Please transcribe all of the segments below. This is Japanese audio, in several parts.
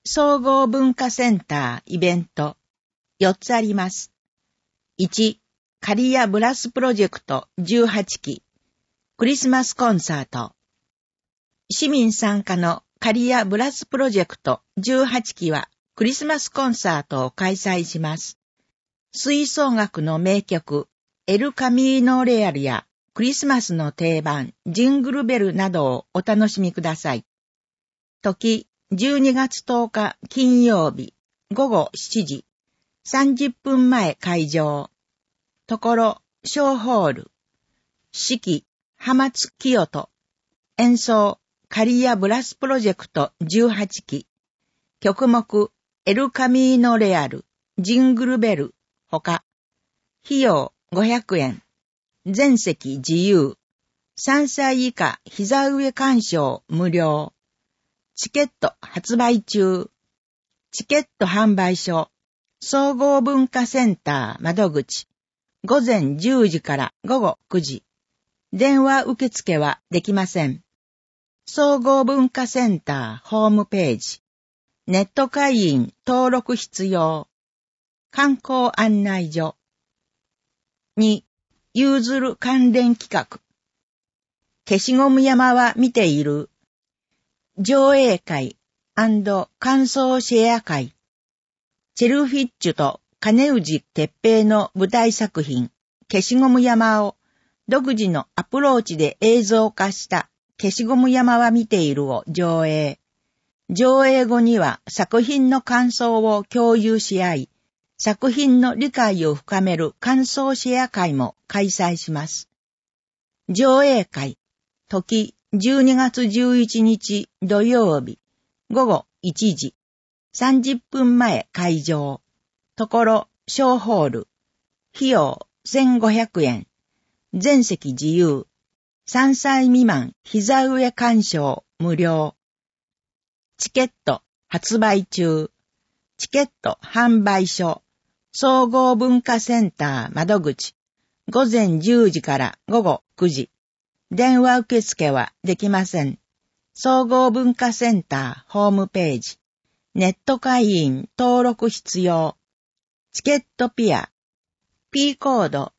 総合文化センターイベント4つあります。1、カリヤブラスプロジェクト18期クリスマスコンサート。市民参加のカリヤブラスプロジェクト18期はクリスマスコンサートを開催します。吹奏楽の名曲エルカミーノレアルやクリスマスの定番ジングルベルなどをお楽しみください。時12月10日金曜日午後7時30分前会場。ところ小ホール。指揮浜津清人。演奏カリヤブラスプロジェクト18期。曲目エルカミーノレアルジングルベルほか。費用500円。全席自由。3歳以下膝上鑑賞無料。チケット発売中。チケット販売所。総合文化センター窓口。午前10時から午後9時。電話受付はできません。総合文化センターホームページ。ネット会員登録必要。観光案内所。2、ゆうずる関連企画。消しゴム山は見ている。上映会&感想シェア会。チェルフィッチュと金氏哲平の舞台作品、消しゴム山を独自のアプローチで映像化した消しゴム山は見ているを上映。上映後には作品の感想を共有し合い、作品の理解を深める感想シェア会も開催します。上映会、時12月11日土曜日、午後1時、30分前会場。ところ小ホール。費用1500円。全席自由。3歳未満膝上鑑賞無料。チケット発売中。チケット販売所。総合文化センター窓口。午前10時から午後9時。電話受付はできません。総合文化センターホームページ。ネット会員登録必要。チケットピア。P コード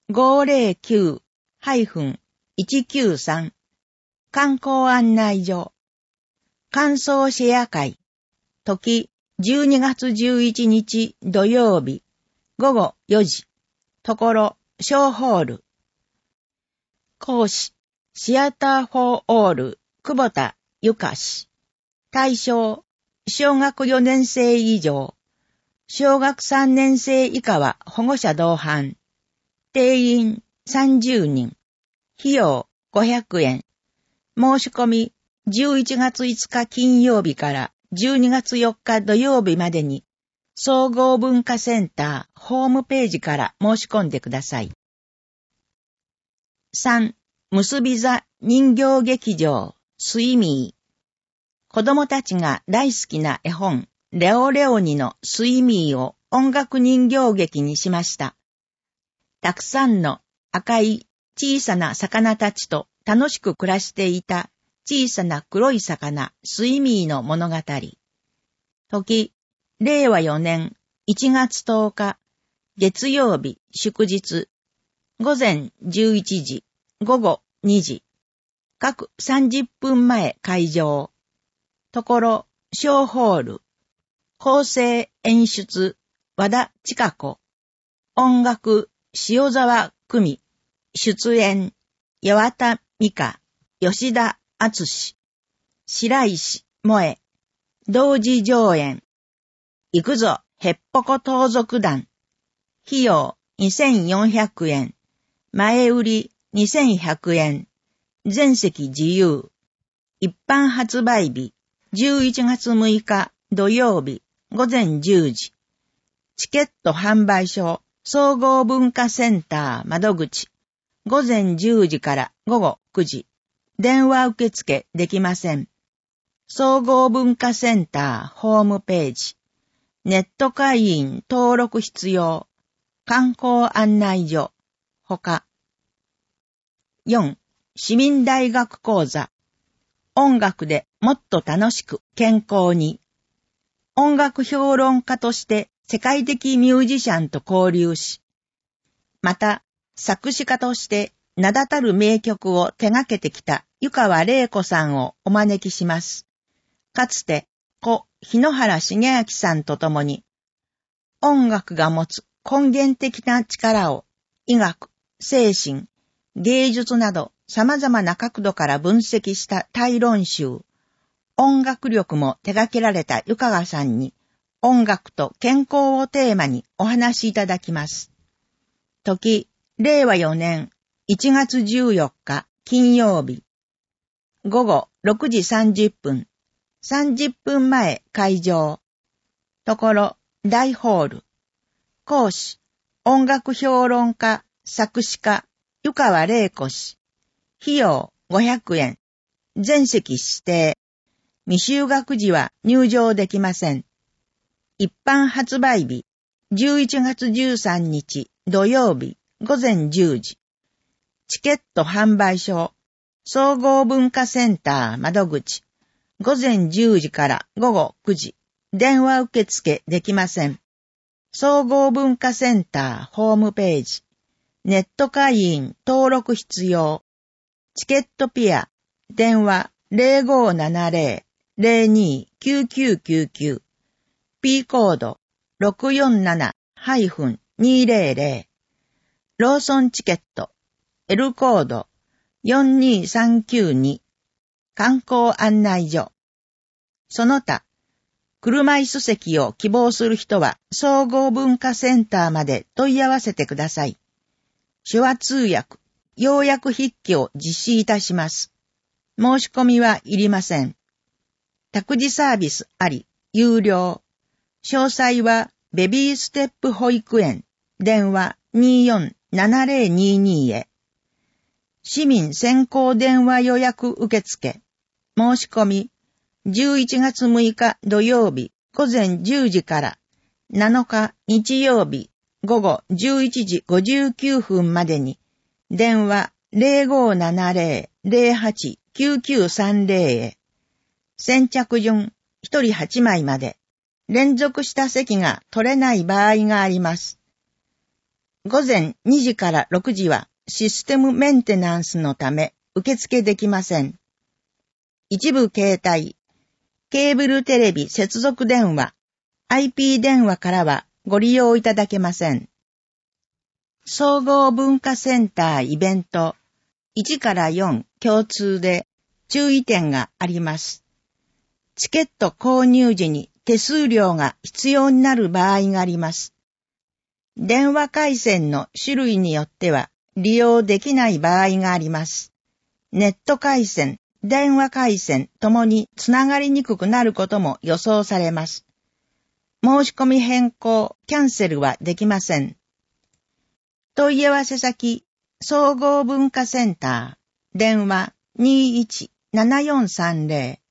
509-193。観光案内所。感想シェア会。時12月11日土曜日。午後4時。ところ小ホール。講師、シアターフォーオール、久保田ゆか氏。対象、小学4年生以上。小学3年生以下は保護者同伴。定員30人。費用500円。申し込み11月5日金曜日から12月4日土曜日までに、総合文化センターホームページから申し込んでください。3、結び座人形劇場、スイミー。子供たちが大好きな絵本、レオレオニのスイミーを音楽人形劇にしました。たくさんの赤い小さな魚たちと楽しく暮らしていた小さな黒い魚、スイミーの物語。時、令和4年1月10日、月曜日祝日。午前11時、午後2時。各30分前会場。ところ、小ホール。構成演出、和田千佳子。音楽、塩沢久美。出演、八幡美香、吉田敦史。白石萌。同時上演。行くぞ、へっぽこ盗賊団。費用2400円。前売り2100円。全席自由。一般発売日11月6日土曜日午前10時。チケット販売所総合文化センター窓口。午前10時から午後9時。電話受付できません。総合文化センターホームページ。ネット会員登録必要。観光案内所。ほか。4. 市民大学講座。音楽でもっと楽しく健康に。 音楽評論家として世界的ミュージシャンと交流し、また作詞家として名だたる名曲を手掛けてきた湯川玲子さんをお招きします。かつて故日野原重明さんと共に、音楽が持つ根源的な力を医学、精神、芸術など様々な角度から分析した対論集、音楽力も手掛けられた湯川さんに、音楽と健康をテーマにお話しいただきます。時、令和4年1月14日金曜日、午後6時30分、30分前会場。ところ、大ホール。講師、音楽評論家、作詞家、湯川玲子氏。費用500円。全席指定。未就学時は入場できません。一般発売日、11月13日土曜日午前10時。チケット販売所、総合文化センター窓口。午前10時から午後9時。電話受付できません。総合文化センターホームページ。ネット会員登録必要。チケットピア。電話 0570-029999。P コード 647-200。ローソンチケット。L コード42392。観光案内所。その他、車椅子席を希望する人は総合文化センターまで問い合わせてください。手話通訳、要約筆記を実施いたします。申し込みはいりません。託児サービスあり、有料。詳細はベビーステップ保育園、電話247022へ。市民先行電話予約受付。申し込み、11月6日土曜日午前10時から7日日曜日午後11時59分までに、電話 0570-089930 へ。先着順1人8枚まで、連続した席が取れない場合があります。午前2時から6時はシステムメンテナンスのため受付できません。一部携帯、ケーブルテレビ接続電話、IP 電話からはご利用いただけません。総合文化センターイベント1から4共通で注意点があります。チケット購入時に手数料が必要になる場合があります。電話回線の種類によっては利用できない場合があります。ネット回線、電話回線ともにつながりにくくなることも予想されます。申し込み変更、キャンセルはできません。問い合わせ先、総合文化センター、電話 217430